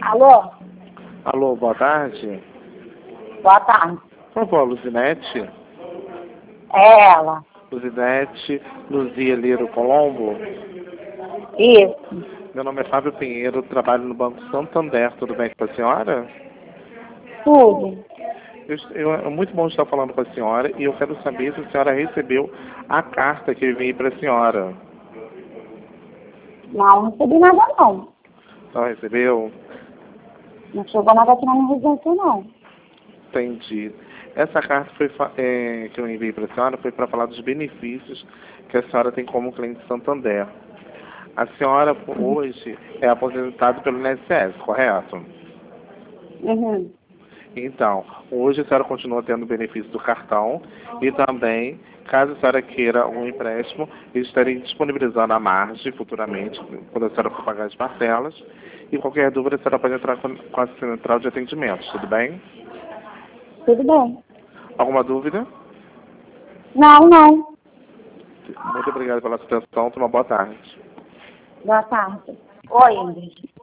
Alô? Alô, boa tarde. Boa tarde. Por favor, Luzinete? É ela. Luzinete Luzia Liro Colombo? Isso. Meu nome é Fábio Pinheiro, trabalho no Banco Santander. Tudo bem com a senhora? Tudo. É muito bom estar falando com a senhora e eu quero saber se a senhora recebeu a carta que eu enviei para a senhora. Não recebi nada, não. Não recebeu? Não chegou nada aqui na minha residência, não. Entendi. Essa carta que eu enviei para a senhora foi para falar dos benefícios que a senhora tem como cliente Santander. A senhora hoje é aposentada pelo INSS, correto? Uhum. Então, hoje a senhora continua tendo o benefício do cartão e também, caso a senhora queira um empréstimo, eles estarem disponibilizando a margem futuramente, quando a senhora for pagar as parcelas. E qualquer dúvida, a senhora pode entrar com a central de atendimento, tudo bem? Tudo bem. Alguma dúvida? Não, não. Muito obrigado pela sua atenção. Uma boa tarde. Boa tarde. Oi, Ingrid.